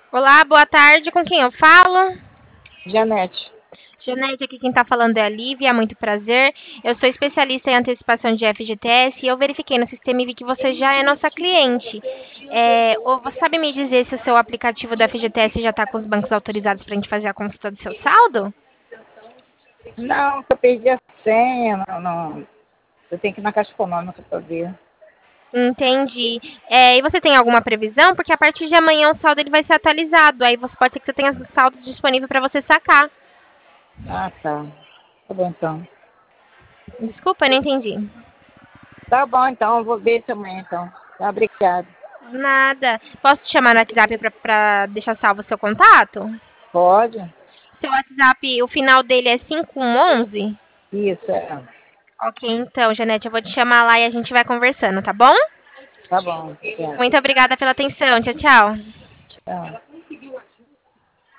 Olá, boa tarde. Com quem eu falo? Janete. Janete, aqui quem está falando é a Lívia, muito prazer. Eu sou especialista em antecipação de FGTS e eu verifiquei no sistema e vi que você já é nossa cliente. Você sabe me dizer se o seu aplicativo do FGTS já está com os bancos autorizados para a gente fazer a consulta do seu saldo? Não, que eu perdi a senha. Não. Eu tenho que ir na Caixa Econômica para ver. Entendi. E você tem alguma previsão? Porque a partir de amanhã o saldo ele vai ser atualizado. Aí você pode ser que você tenha saldo disponível para você sacar. Ah, tá. Tá bom, então. Desculpa, eu não entendi. Tá bom, então. Eu vou ver isso amanhã, então. Tá, obrigada. Nada. Posso te chamar no WhatsApp para deixar salvo o seu contato? Pode? Seu WhatsApp, o final dele é 5111? Isso, é. Ok, então, Janete, eu vou te chamar lá e a gente vai conversando, tá bom? Tá bom. Obrigada. Muito obrigada pela atenção. Tchau, tchau. Tchau.